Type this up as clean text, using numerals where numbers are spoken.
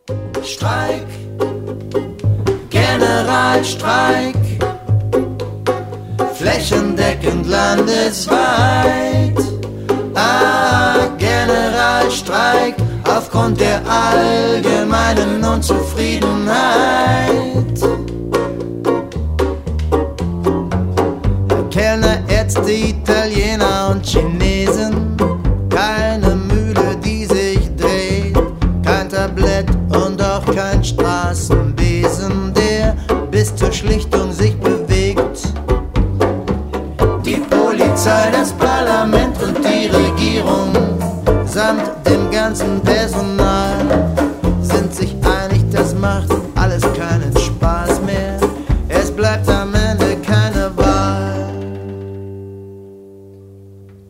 Streik, Generalstreik, flächendeckend landesweit. Ah, Generalstreik aufgrund der allgemeinen Unzufriedenheit. Kellner, Ärzte, Italiener und Chinesen, keine Mühle, die sich dreht, kein Tablett und auch kein Straßenbesen, der bis zur Schlichtung sich bewegt. Die Polizei, das Parlament und die Regierung samt dem ganzen Personal sind sich einig, das macht